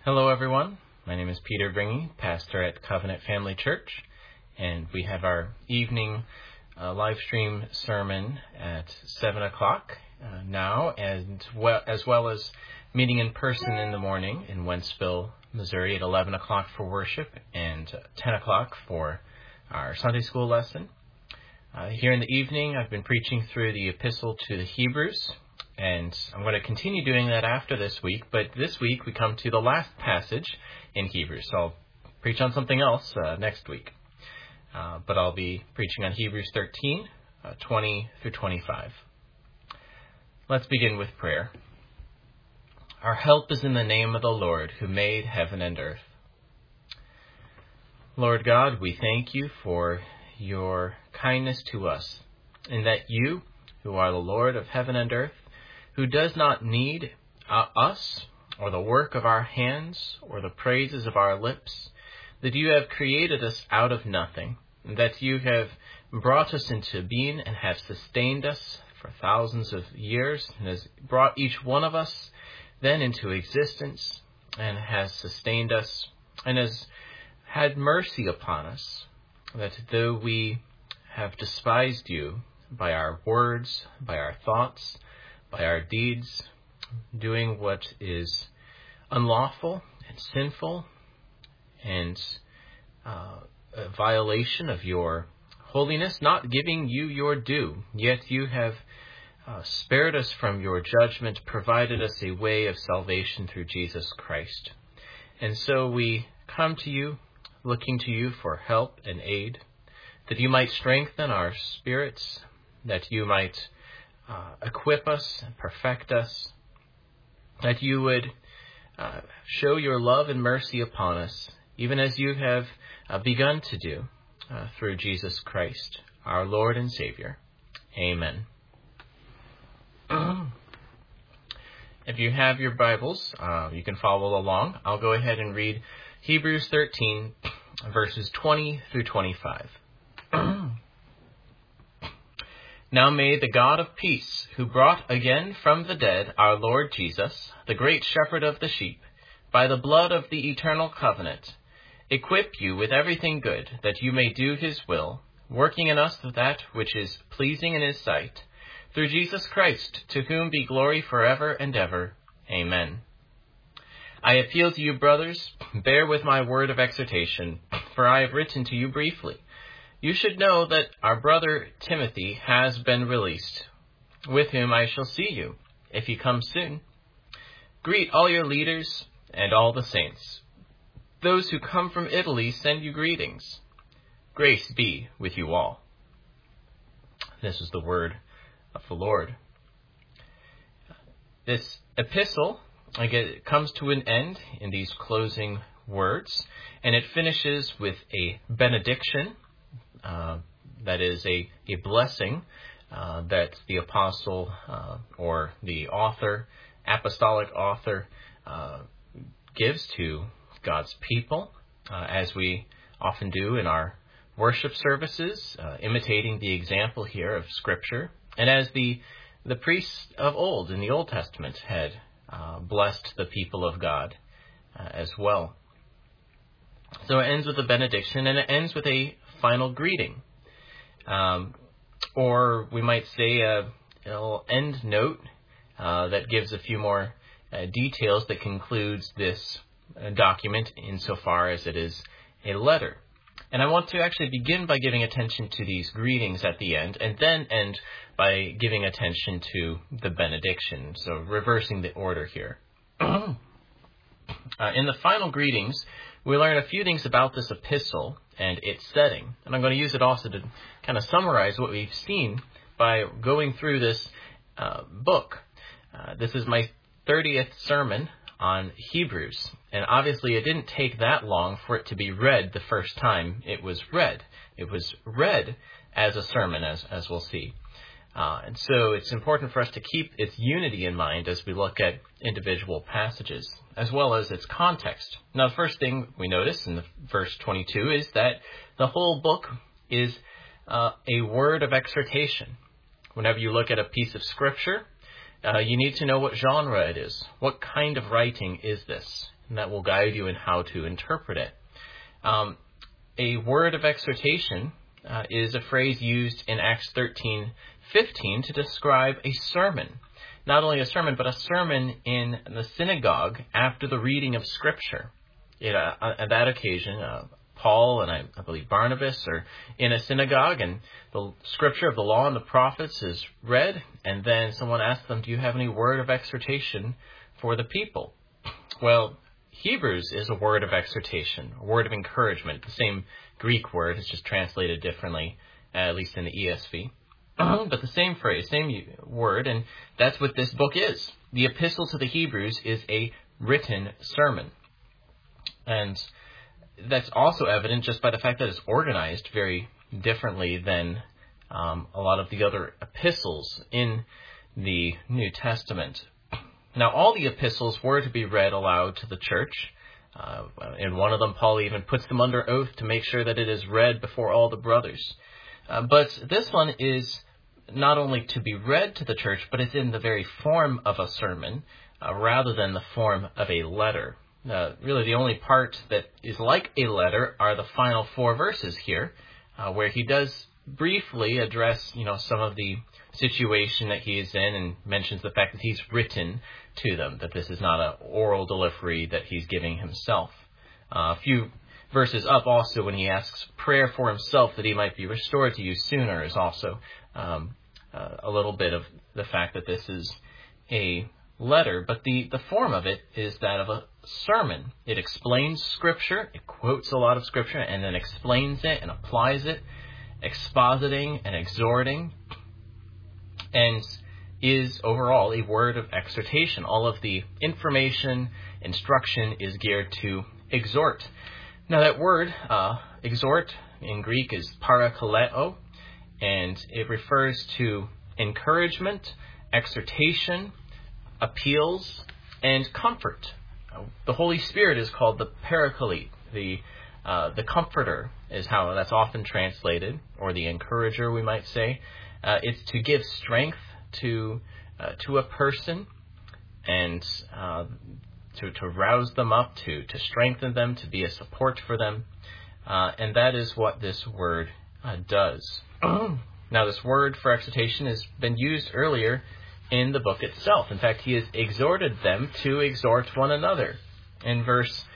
Hello, everyone. My name is Peter Bringy, pastor at Covenant Family Church, and we have our evening live stream sermon at 7 o'clock now, as well as meeting in person in the morning in Wentzville, Missouri at 11 o'clock for worship and 10 o'clock for our Sunday school lesson. Here in the evening, I've been preaching through the Epistle to the Hebrews, and I'm going to continue doing that after this week, but this week we come to the last passage in Hebrews, so I'll preach on something else next week. But I'll be preaching on Hebrews 13, 20 through 25. Let's begin with prayer. Our help is in the name of the Lord, who made heaven and earth. Lord God, we thank you for your kindness to us, in that you, who are the Lord of heaven and earth, who does not need us or the work of our hands or the praises of our lips, that you have created us out of nothing, and that you have brought us into being and have sustained us for thousands of years, and has brought each one of us then into existence, and has sustained us, and has had mercy upon us, that though we have despised you by our words, by our thoughts, by our deeds, doing what is unlawful and sinful and a violation of your holiness, not giving you your due, yet you have spared us from your judgment, provided us a way of salvation through Jesus Christ. And so we come to you, looking to you for help and aid, that you might strengthen our spirits, that you might equip us and perfect us, that you would show your love and mercy upon us, even as you have begun to do through Jesus Christ, our Lord and Savior. Amen. If you have your Bibles, you can follow along. I'll go ahead and read Hebrews 13, verses 20 through 25. Now may the God of peace, who brought again from the dead our Lord Jesus, the great shepherd of the sheep, by the blood of the eternal covenant, equip you with everything good, that you may do his will, working in us that which is pleasing in his sight, through Jesus Christ, to whom be glory forever and ever. Amen. I appeal to you, brothers, bear with my word of exhortation, for I have written to you briefly. You should know that our brother Timothy has been released, with whom I shall see you, if he comes soon. Greet all your leaders and all the saints. Those who come from Italy send you greetings. Grace be with you all. This is the word of the Lord. This epistle, again, comes to an end in these closing words, and it finishes with a benediction. That is a blessing that the apostle or the author, apostolic author, gives to God's people, as we often do in our worship services, imitating the example here of Scripture, and as the priests of old in the Old Testament had blessed the people of God as well. So it ends with a benediction, and it ends with a final greeting, or we might say a little end note that gives a few more details that concludes this document insofar as it is a letter. And I want to actually begin by giving attention to these greetings at the end, and then end by giving attention to the benediction, so reversing the order here. In the final greetings, we learn a few things about this epistle and its setting. And I'm going to use it also to kind of summarize what we've seen by going through this book. This is my 30th sermon on Hebrews. And obviously it didn't take that long for it to be read the first time it was read. It was read as a sermon, as we'll see. And so it's important for us to keep its unity in mind as we look at individual passages, as well as its context. Now, the first thing we notice in the verse 22 is that the whole book is a word of exhortation. Whenever you look at a piece of Scripture, you need to know what genre it is. What kind of writing is this? And that will guide you in how to interpret it. A word of exhortation is a phrase used in Acts 13:15 to describe a sermon. Not only a sermon, but a sermon in the synagogue after the reading of Scripture. At that occasion, Paul and I believe Barnabas are in a synagogue, and the Scripture of the law and the prophets is read, and then someone asks them, do you have any word of exhortation for the people? Well, Hebrews is a word of exhortation, a word of encouragement. The same Greek word is just translated differently, at least in the ESV. But the same phrase, same word, and that's what this book is. The Epistle to the Hebrews is a written sermon. And that's also evident just by the fact that it's organized very differently than a lot of the other epistles in the New Testament. Now, all the epistles were to be read aloud to the church. In one of them, Paul even puts them under oath to make sure that it is read before all the brothers. But this one is not only to be read to the church, but it's in the very form of a sermon rather than the form of a letter. Really, the only part that is like a letter are the final 4 verses here, where he does briefly address, some of the situation that he is in and mentions the fact that he's written to them, that this is not an oral delivery that he's giving himself. A few verses up also, when he asks prayer for himself that he might be restored to you sooner, is also a little bit of the fact that this is a letter, but the form of it is that of a sermon. It explains Scripture, it quotes a lot of Scripture, and then explains it and applies it, expositing and exhorting, and is overall a word of exhortation. All of the information, instruction is geared to exhort. Now that word, exhort, in Greek is parakaleo, and it refers to encouragement, exhortation, appeals, and comfort. The Holy Spirit is called the Paraclete, the Comforter is how that's often translated, or the Encourager, we might say. It's to give strength to a person and to rouse them up, to strengthen them, to be a support for them. And that is what this word does. Now, this word for exhortation has been used earlier in the book itself. In fact, he has exhorted them to exhort one another. In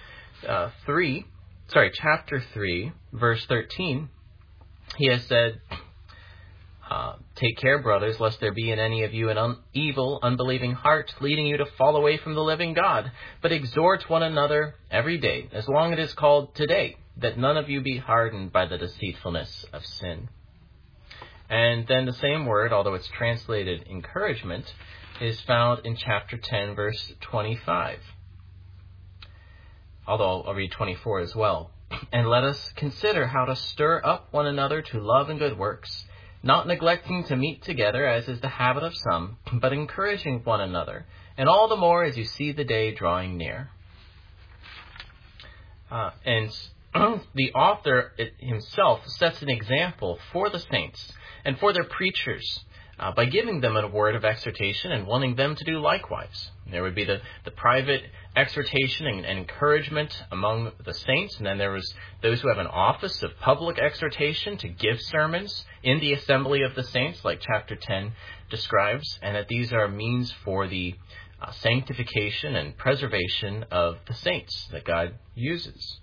chapter 3, verse 13, he has said, take care, brothers, lest there be in any of you an evil, unbelieving heart, leading you to fall away from the living God. But exhort one another every day, as long as it is called today, that none of you be hardened by the deceitfulness of sin. And then the same word, although it's translated encouragement, is found in chapter 10, verse 25. Although I'll read 24 as well. And let us consider how to stir up one another to love and good works, not neglecting to meet together, as is the habit of some, but encouraging one another, and all the more as you see the day drawing near. And the author himself sets an example for the saints and for their preachers by giving them a word of exhortation and wanting them to do likewise. There would be the private exhortation and encouragement among the saints, and then there was those who have an office of public exhortation to give sermons in the assembly of the saints, like chapter 10 describes, and that these are means for the sanctification and preservation of the saints that God uses.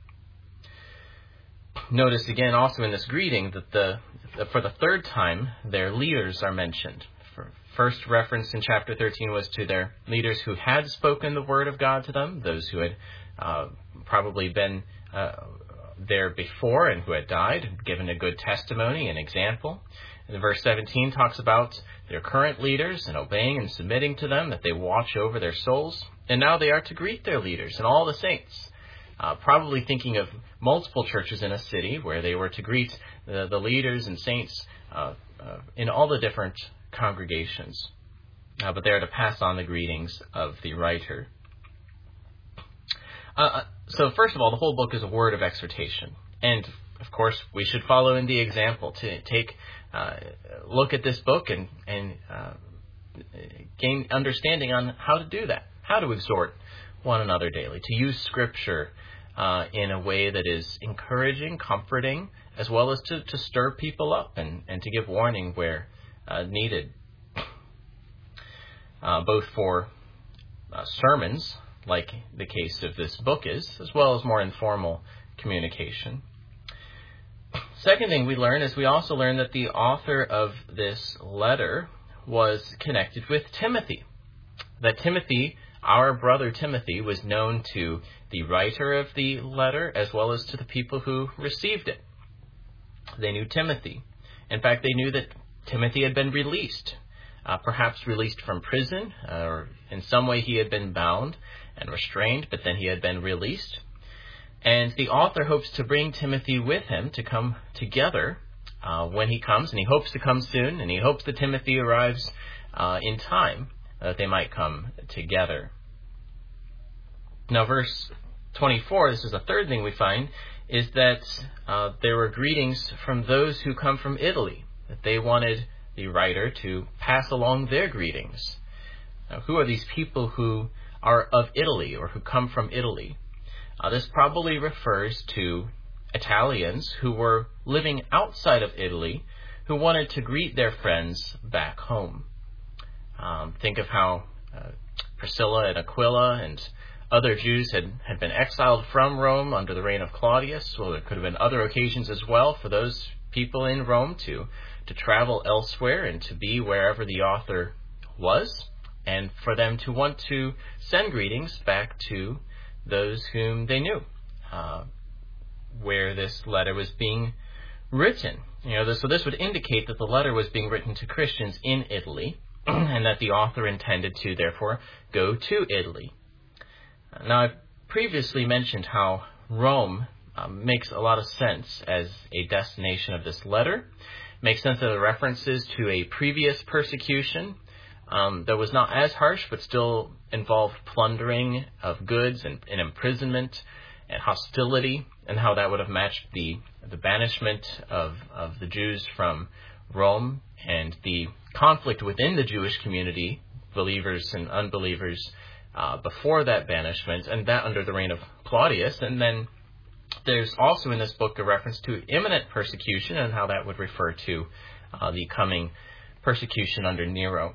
Notice again also in this greeting that for the third time their leaders are mentioned. First reference in chapter 13 was to their leaders who had spoken the word of God to them, those who had probably been there before and who had died, and given a good testimony and example. And verse 17 talks about their current leaders and obeying and submitting to them, that they watch over their souls. And now they are to greet their leaders and all the saints. Probably thinking of multiple churches in a city where they were to greet the leaders and saints in all the different congregations. But they are to pass on the greetings of the writer. So first of all, the whole book is a word of exhortation. And, of course, we should follow in the example to look at this book and gain understanding on how to do that, how to exhort one another daily, to use Scripture in a way that is encouraging, comforting, as well as to stir people up and to give warning where needed, both for sermons, like the case of this book is, as well as more informal communication. Second thing we learn is we also learn that the author of this letter was connected with Timothy. That Timothy, our brother Timothy, was known to the writer of the letter as well as to the people who received it. They knew Timothy. In fact, they knew that Timothy had been released, perhaps released from prison, or in some way he had been bound and restrained, but then he had been released. And the author hopes to bring Timothy with him to come together when he comes, and he hopes to come soon, and he hopes that Timothy arrives in time, that they might come together. Now, verse 24, this is the third thing we find, is that there were greetings from those who come from Italy, that they wanted the writer to pass along their greetings. Now, who are these people who are of Italy or who come from Italy? This probably refers to Italians who were living outside of Italy who wanted to greet their friends back home. Think of how Priscilla and Aquila and other Jews had been exiled from Rome under the reign of Claudius. Well, there could have been other occasions as well for those people in Rome to travel elsewhere and to be wherever the author was, and for them to want to send greetings back to those whom they knew, where this letter was being written. So this would indicate that the letter was being written to Christians in Italy, and that the author intended to, therefore, go to Italy. Now, I've previously mentioned how Rome makes a lot of sense as a destination of this letter. Makes sense of the references to a previous persecution that was not as harsh, but still involved plundering of goods and imprisonment and hostility, and how that would have matched the banishment of the Jews from Rome and the conflict within the Jewish community, believers and unbelievers, before that banishment, and that under the reign of Claudius. And then there's also in this book a reference to imminent persecution and how that would refer to the coming persecution under Nero.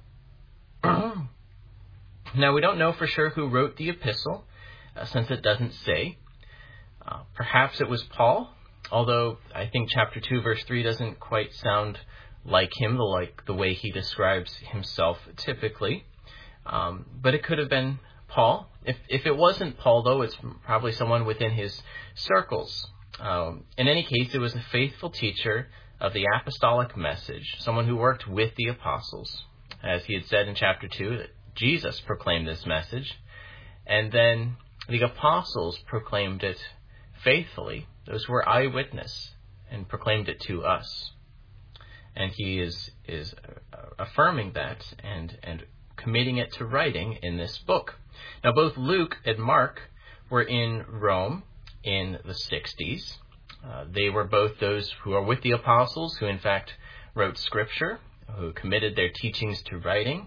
Now, we don't know for sure who wrote the epistle, since it doesn't say. Perhaps it was Paul, although I think chapter 2, verse 3 doesn't quite sound like him, like the way he describes himself typically. But it could have been Paul. If it wasn't Paul, though, it's probably someone within his circles. In any case, it was a faithful teacher of the apostolic message, someone who worked with the apostles. As he had said in chapter 2, that Jesus proclaimed this message, and then the apostles proclaimed it faithfully. Those were eyewitness and proclaimed it to us. And he is affirming that and committing it to writing in this book. Now, both Luke and Mark were in Rome in the 60s. They were both those who are with the apostles, who in fact wrote Scripture, who committed their teachings to writing.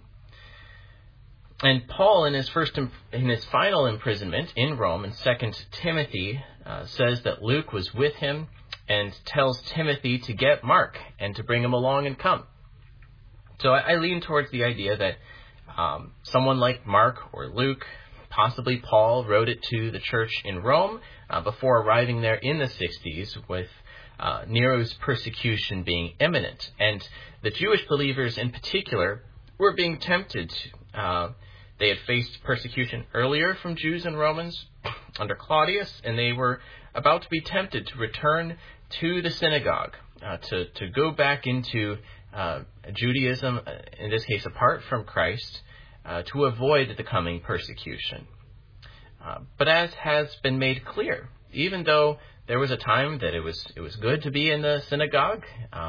And Paul, in his final imprisonment in Rome, in 2 Timothy, says that Luke was with him and tells Timothy to get Mark and to bring him along and come. So I lean towards the idea that someone like Mark or Luke, possibly Paul, wrote it to the church in Rome before arriving there in the 60s, with Nero's persecution being imminent. And the Jewish believers in particular were being tempted. They had faced persecution earlier from Jews and Romans under Claudius, and they were about to be tempted to return to the synagogue, to go back into Judaism, in this case apart from Christ, to avoid the coming persecution. But as has been made clear, even though there was a time that it was good to be in the synagogue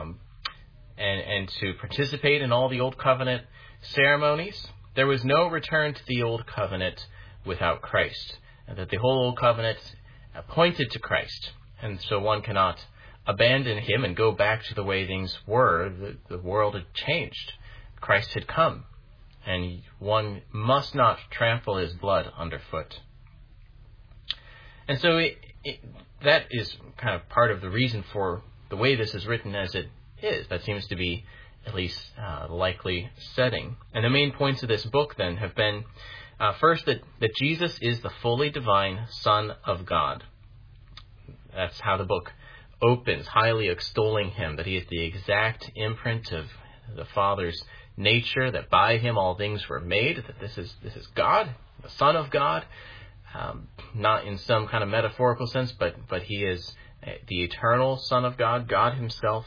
and to participate in all the Old Covenant ceremonies, there was no return to the Old Covenant without Christ, and that the whole Old Covenant pointed to Christ. And so one cannot abandon him and go back to the way things were. The world had changed. Christ had come. and one must not trample his blood underfoot. And so that is kind of part of the reason for the way this is written as it is. That seems to be at least the likely setting. And the main points of this book then have been, first, that Jesus is the fully divine Son of God. That's how the book opens, highly extolling him, that he is the exact imprint of the Father's nature, that by him all things were made, that this is God, the Son of God, not in some kind of metaphorical sense, but he is the eternal Son of God, God himself.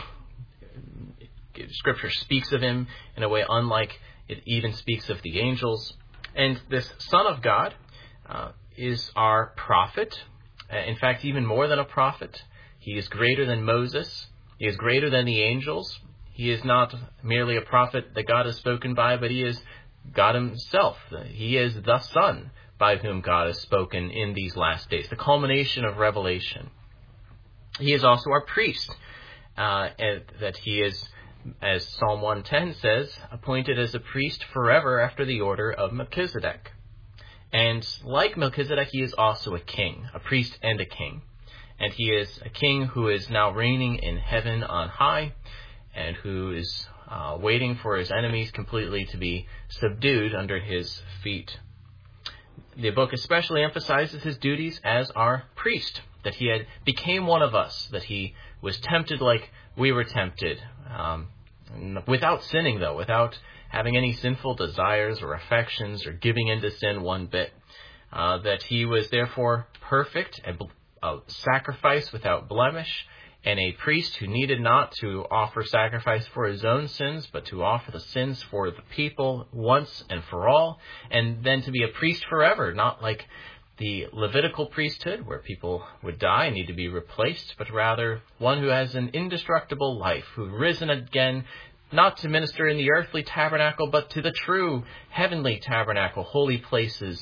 Scripture speaks of him in a way unlike it even speaks of the angels. And this Son of God is our prophet. In fact, even more than a prophet. He is greater than Moses. He is greater than the angels. He is not merely a prophet that God has spoken by, but he is God himself. He is the Son by whom God has spoken in these last days, the culmination of revelation. He is also our priest, and that he is, as Psalm 110 says, appointed as a priest forever after the order of Melchizedek. And like Melchizedek, he is also a king, a priest and a king. And he is a king who is now reigning in heaven on high, and who is waiting for his enemies completely to be subdued under his feet. The book especially emphasizes his duties as our priest, that he had became one of us, that he was tempted like we were tempted, without sinning though, without having any sinful desires or affections or giving into sin one bit, that he was therefore perfect, a sacrifice without blemish, and a priest who needed not to offer sacrifice for his own sins, but to offer the sins for the people once and for all, and then to be a priest forever, not like the Levitical priesthood, where people would die and need to be replaced, but rather one who has an indestructible life, who risen again, not to minister in the earthly tabernacle, but to the true heavenly tabernacle, holy places,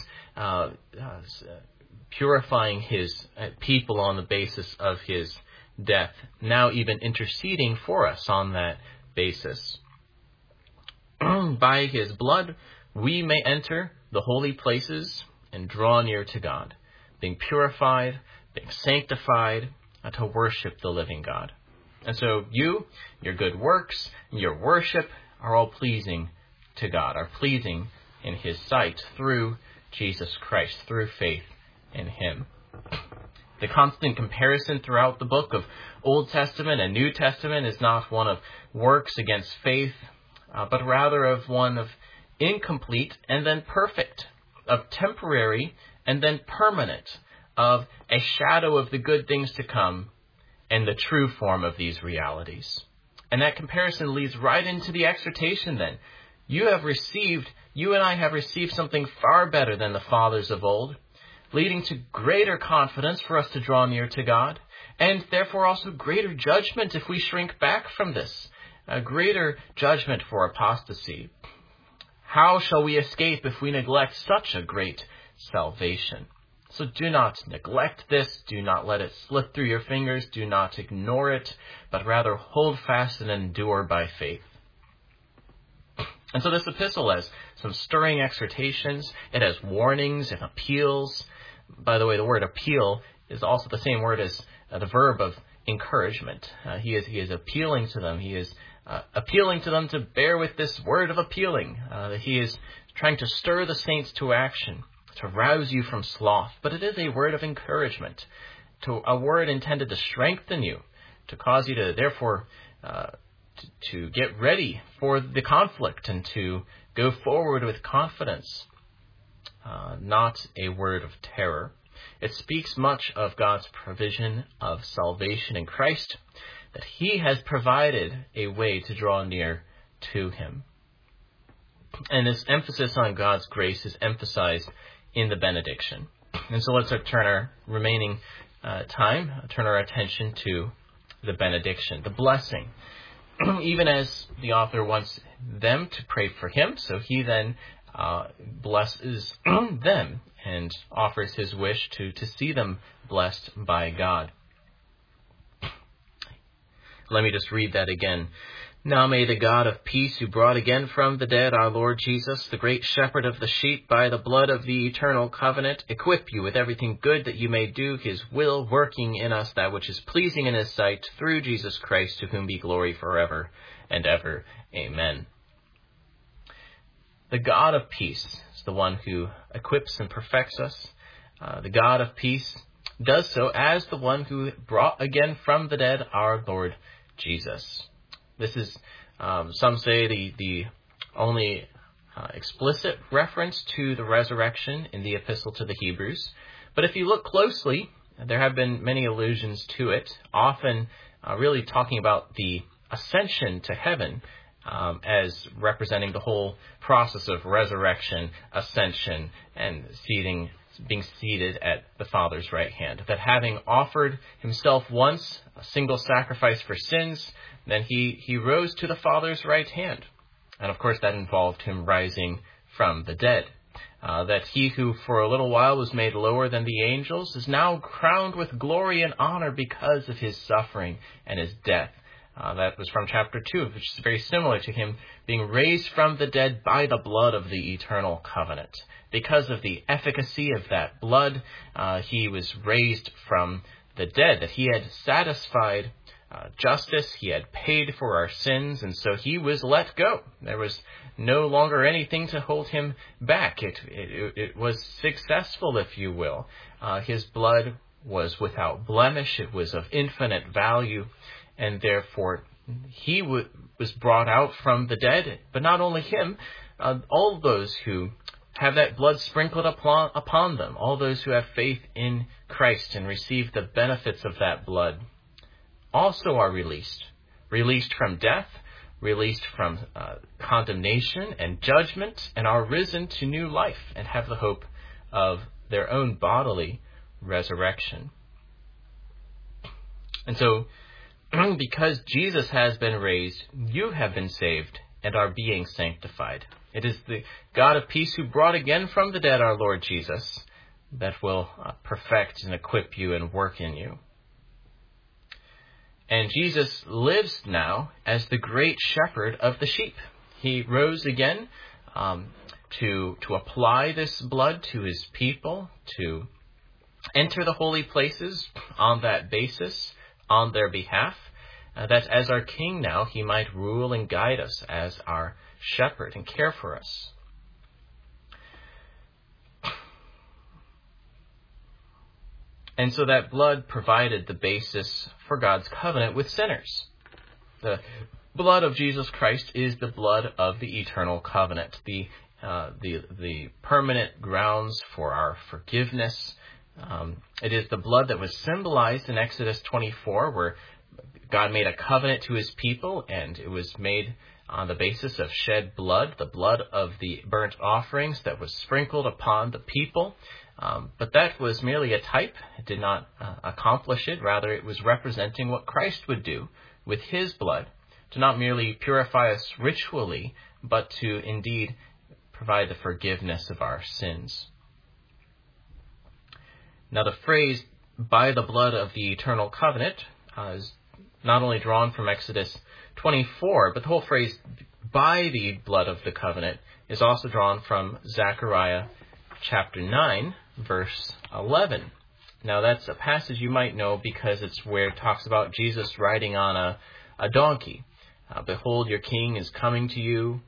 purifying his people on the basis of his death, now even interceding for us on that basis. By his blood, we may enter the holy places and draw near to God, being purified, being sanctified, to worship the living God. And so you, your good works, your worship are all pleasing to God, are pleasing in his sight through Jesus Christ, through faith in him. The constant comparison throughout the book of Old Testament and New Testament is not one of works against faith, but rather of one of incomplete and then perfect, of temporary and then permanent, of a shadow of the good things to come and the true form of these realities. And that comparison leads right into the exhortation then. You and I have received something far better than the fathers of old, leading to greater confidence for us to draw near to God, and therefore also greater judgment if we shrink back from this, a greater judgment for apostasy. How shall we escape if we neglect such a great salvation? So do not neglect this, do not let it slip through your fingers, do not ignore it, but rather hold fast and endure by faith. And so this epistle has some stirring exhortations, it has warnings and appeals. By the way, the word appeal is also the same word as the verb of encouragement. He is appealing to them. He is appealing to them to bear with this word of appealing. He is trying to stir the saints to action, to rouse you from sloth. But it is a word of encouragement, a word intended to strengthen you, to cause you to therefore to get ready for the conflict and to go forward with confidence. Not a word of terror. It speaks much of God's provision of salvation in Christ, that he has provided a way to draw near to him. And this emphasis on God's grace is emphasized in the benediction. And so let's turn our remaining turn our attention to the benediction, the blessing. Even as the author wants them to pray for him, so he then blesses them and offers his wish to see them blessed by God. Let me just read that again. Now may the God of peace, who brought again from the dead our Lord Jesus, the great shepherd of the sheep, by the blood of the eternal covenant, equip you with everything good that you may do his will, working in us that which is pleasing in his sight, through Jesus Christ, to whom be glory forever and ever. Amen. The God of peace is the one who equips and perfects us. The God of peace does so as the one who brought again from the dead our Lord Jesus. This is, some say, the only explicit reference to the resurrection in the Epistle to the Hebrews. But if you look closely, there have been many allusions to it, often really talking about the ascension to heaven as representing the whole process of resurrection, ascension, and being seated at the Father's right hand. That having offered himself once, a single sacrifice for sins, then he rose to the Father's right hand. And of course that involved him rising from the dead. That he who for a little while was made lower than the angels is now crowned with glory and honor because of his suffering and his death. That was from chapter 2, which is very similar to him being raised from the dead by the blood of the eternal covenant. Because of the efficacy of that blood, he was raised from the dead, that he had satisfied justice, he had paid for our sins, and so he was let go. There was no longer anything to hold him back. It was successful, if you will. His blood was without blemish, it was of infinite value, and therefore he was brought out from the dead. But not only him, all those who have that blood sprinkled upon them, all those who have faith in Christ and receive the benefits of that blood, also are released from death, released from condemnation and judgment, and are risen to new life and have the hope of their own bodily resurrection. And so, because Jesus has been raised, you have been saved and are being sanctified. It is the God of peace who brought again from the dead our Lord Jesus that will perfect and equip you and work in you. And Jesus lives now as the great shepherd of the sheep. He rose again to apply this blood to his people, to enter the holy places on that basis, on their behalf, that as our King now, he might rule and guide us as our shepherd and care for us. And so that blood provided the basis for God's covenant with sinners. The blood of Jesus Christ is the blood of the eternal covenant, the permanent grounds for our forgiveness. It is the blood that was symbolized in Exodus 24, where God made a covenant to his people, and it was made on the basis of shed blood, the blood of the burnt offerings that was sprinkled upon the people. But that was merely a type. It did not accomplish it. Rather, it was representing what Christ would do with his blood, to not merely purify us ritually, but to indeed provide the forgiveness of our sins. Now, the phrase, by the blood of the eternal covenant, is not only drawn from Exodus 24, but the whole phrase, by the blood of the covenant, is also drawn from Zechariah chapter 9, verse 11. Now, that's a passage you might know because it's where it talks about Jesus riding on a donkey. Behold, your king is coming to you.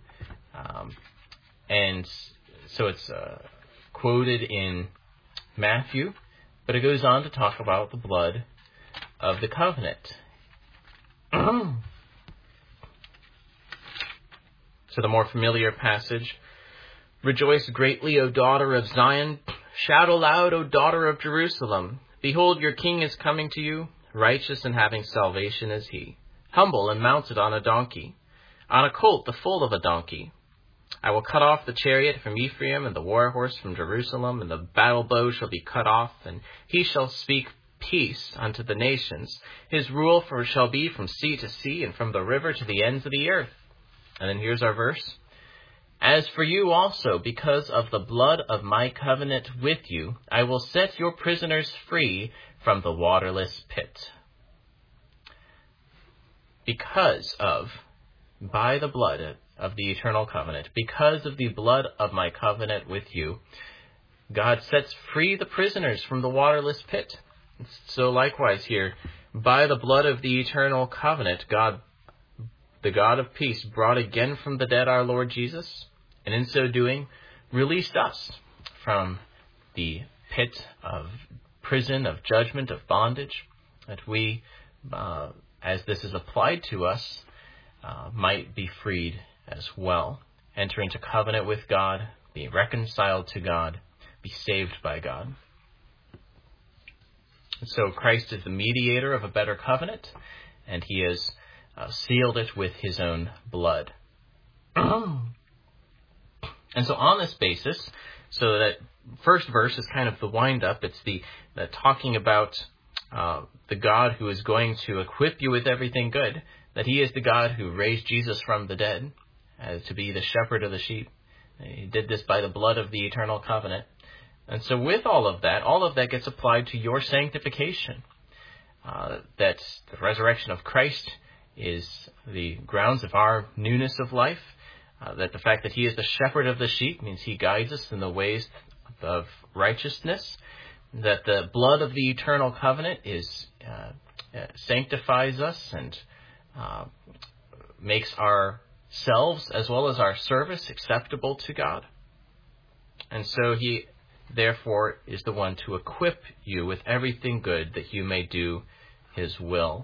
And so it's quoted in Matthew, but it goes on to talk about the blood of the covenant. So the more familiar passage, rejoice greatly, O daughter of Zion. Shout aloud, O daughter of Jerusalem. Behold, your king is coming to you. Righteous and having salvation is he. Humble and mounted on a donkey. On a colt, the foal of a donkey. I will cut off the chariot from Ephraim and the war horse from Jerusalem, and the battle bow shall be cut off, and he shall speak peace unto the nations. His rule shall be from sea to sea, and from the river to the ends of the earth. And then here's our verse. As for you also, because of the blood of my covenant with you, I will set your prisoners free from the waterless pit. Because of by the blood of the eternal covenant, because of the blood of my covenant with you, God sets free the prisoners from the waterless pit. So likewise here, by the blood of the eternal covenant, God, the God of peace, brought again from the dead our Lord Jesus, and in so doing, released us from the pit of prison, of judgment, of bondage, that we, as this is applied to us, might be freed as well, enter into covenant with God, be reconciled to God, be saved by God. So Christ is the mediator of a better covenant, and he has sealed it with his own blood. And so on this basis, so that first verse is kind of the wind-up. It's the talking about the God who is going to equip you with everything good, that he is the God who raised Jesus from the dead to be the shepherd of the sheep. He did this by the blood of the eternal covenant. And so with all of that gets applied to your sanctification. That the resurrection of Christ is the grounds of our newness of life. That the fact that he is the shepherd of the sheep means he guides us in the ways of righteousness. That the blood of the eternal covenant sanctifies us and makes ourselves as well as our service acceptable to God. And so he therefore is the one to equip you with everything good that you may do his will.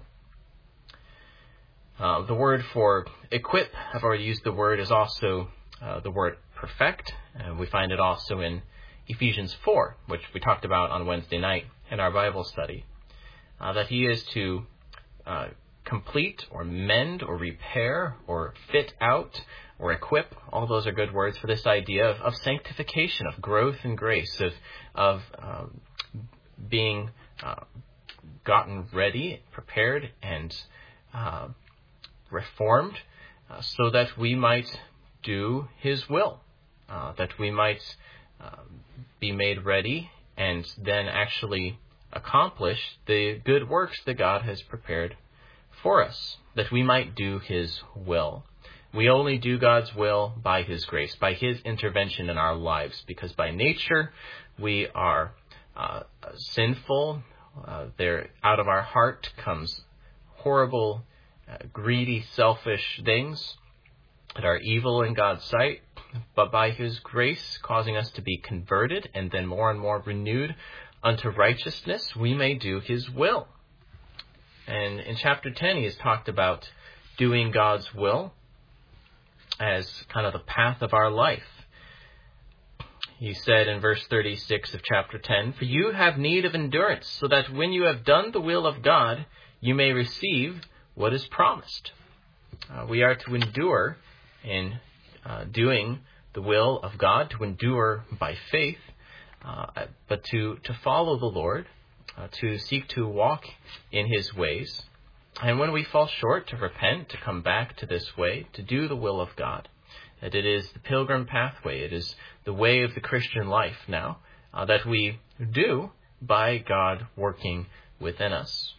The word for equip, I've already used the word, is also the word perfect. We find it also in Ephesians 4, which we talked about on Wednesday night in our Bible study. That he is to complete or mend or repair or fit out or equip. All those are good words for this idea of sanctification, of growth and grace, of being gotten ready, prepared, and reformed so that we might do his will, that we might be made ready and then actually accomplish the good works that God has prepared for us, that we might do his will. We only do God's will by his grace, by his intervention in our lives, because by nature we are sinful. There, out of our heart comes horrible, greedy, selfish things that are evil in God's sight. But by his grace, causing us to be converted and then more and more renewed unto righteousness, we may do his will. And in chapter 10, he has talked about doing God's will as kind of the path of our life. He said in verse 36 of chapter 10, "For you have need of endurance, so that when you have done the will of God, you may receive what is promised." We are to endure in doing the will of God, to endure by faith, but to follow the Lord, to seek to walk in his ways. And when we fall short, to repent, to come back to this way, to do the will of God. That it is the pilgrim pathway, it is the way of the Christian life now, that we do by God working within us.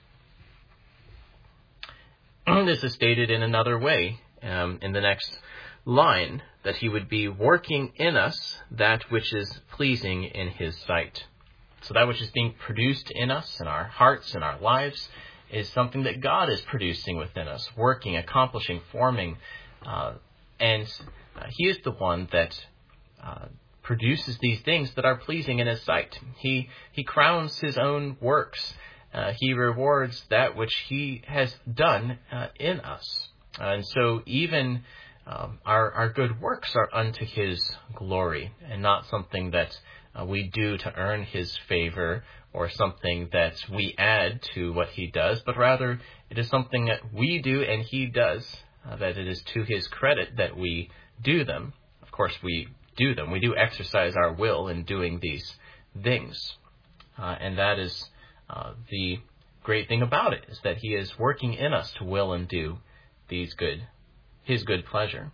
This is stated in another way in the next line, that he would be working in us that which is pleasing in his sight. So that which is being produced in us, in our hearts, in our lives, is something that God is producing within us, working, accomplishing, forming, and he is the one that produces these things that are pleasing in his sight. He crowns his own works. He rewards that which he has done in us. And so even our good works are unto his glory, and not something that we do to earn his favor or something that we add to what he does, but rather it is something that we do and he does, that it is to his credit that we do them. Of course, we do them. We do exercise our will in doing these things. And that is the great thing about it, is that he is working in us to will and do his good pleasure.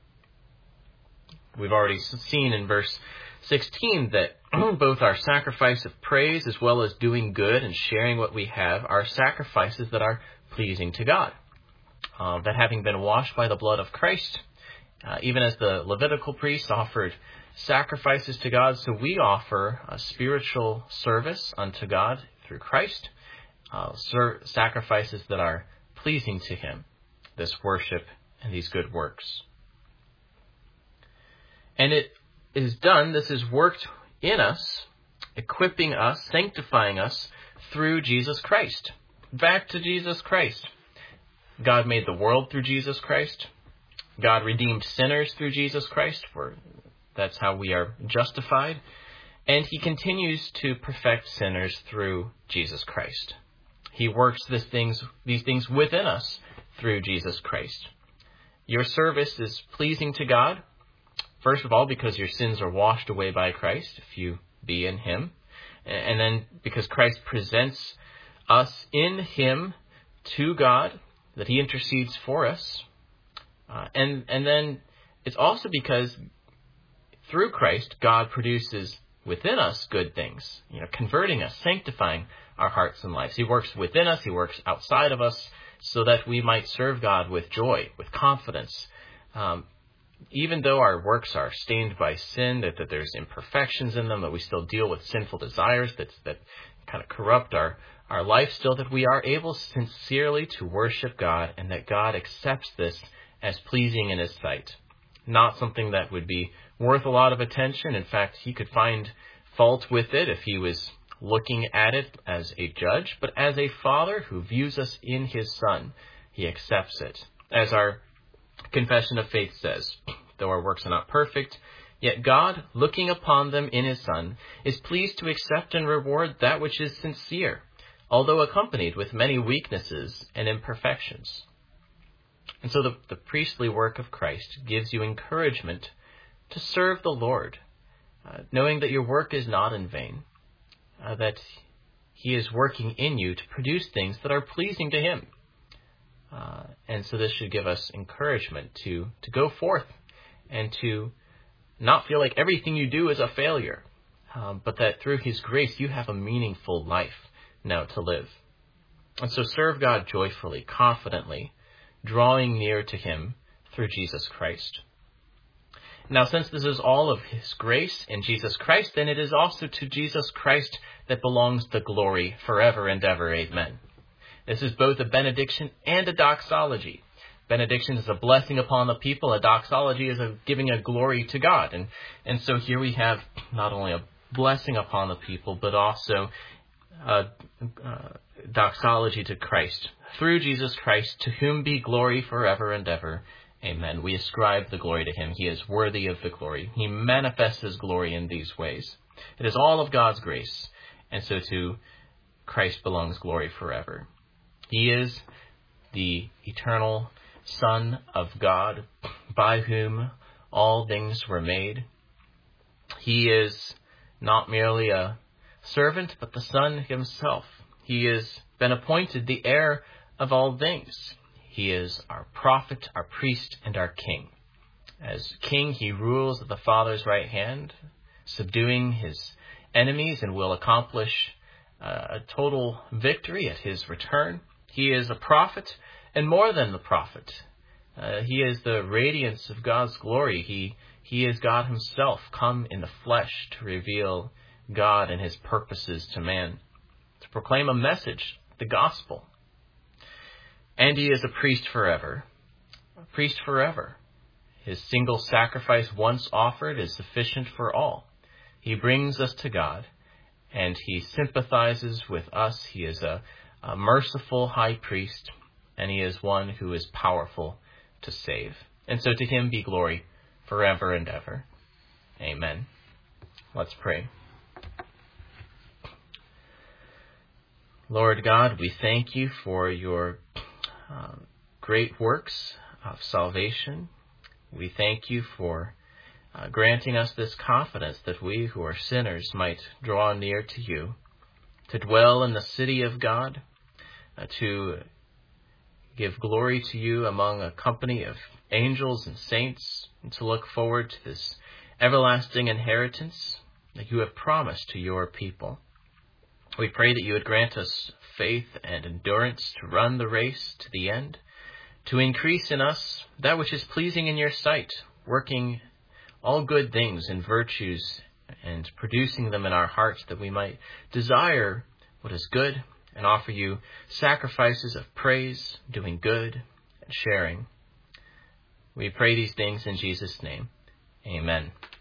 We've already seen in verse 16 that both our sacrifice of praise as well as doing good and sharing what we have are sacrifices that are pleasing to God. that having been washed by the blood of Christ, even as the Levitical priests offered sacrifices to God, so we offer a spiritual service unto God through Christ, sacrifices that are pleasing to him, this worship and these good works. And it is done, this is worked in us, equipping us, sanctifying us through Jesus Christ. Back to Jesus Christ. God made the world through Jesus Christ. God redeemed sinners through Jesus Christ, for that's how we are justified. And he continues to perfect sinners through Jesus Christ. He works these things within us through Jesus Christ. Your service is pleasing to God, first of all, because your sins are washed away by Christ, if you be in him. And then because Christ presents us in him to God, that he intercedes for us. And then it's also because through Christ, God produces within us good things, converting us, sanctifying our hearts and lives. He works within us, he works outside of us, so that we might serve God with joy, with confidence. Even though our works are stained by sin, that there's imperfections in them, that we still deal with sinful desires that kind of corrupt our life, still that we are able sincerely to worship God, and that God accepts this as pleasing in his sight. Not something that would be worth a lot of attention. In fact, he could find fault with it if he was looking at it as a judge, but as a father who views us in his Son, he accepts it. As our Confession of Faith says, though our works are not perfect, yet God, looking upon them in his Son, is pleased to accept and reward that which is sincere, although accompanied with many weaknesses and imperfections. And so the priestly work of Christ gives you encouragement to serve the Lord, knowing that your work is not in vain, that he is working in you to produce things that are pleasing to him. And so this should give us encouragement to go forth and to not feel like everything you do is a failure, but that through his grace you have a meaningful life now to live. And so serve God joyfully, confidently, drawing near to him through Jesus Christ. Now, since this is all of his grace in Jesus Christ, then it is also to Jesus Christ that belongs the glory forever and ever. Amen. This is both a benediction and a doxology. Benediction is a blessing upon the people. A doxology is giving a glory to God. And so here we have not only a blessing upon the people, but also a doxology to Christ. Through Jesus Christ, to whom be glory forever and ever. Amen. We ascribe the glory to him. He is worthy of the glory. He manifests his glory in these ways. It is all of God's grace. And so to Christ belongs glory forever. He is the eternal Son of God, by whom all things were made. He is not merely a servant, but the Son himself. He has been appointed the heir of all things. He is our prophet, our priest, and our king. As king, he rules at the Father's right hand, subduing his enemies, and will accomplish a total victory at his return. He is a prophet, and more than the prophet. He is the radiance of God's glory. He is God himself, come in the flesh to reveal God and his purposes to man, to proclaim a message, the gospel. And he is a priest forever. A priest forever. His single sacrifice once offered is sufficient for all. He brings us to God, and he sympathizes with us. He is a merciful high priest, and he is one who is powerful to save. And so to him be glory forever and ever. Amen. Let's pray. Lord God, we thank you for your great works of salvation. We thank you for granting us this confidence that we who are sinners might draw near to you, to dwell in the city of God, to give glory to you among a company of angels and saints, and to look forward to this everlasting inheritance that you have promised to your people. We pray that you would grant us faith and endurance to run the race to the end, to increase in us that which is pleasing in your sight, working all good things and virtues and producing them in our hearts, that we might desire what is good and offer you sacrifices of praise, doing good and sharing. We pray these things in Jesus' name. Amen.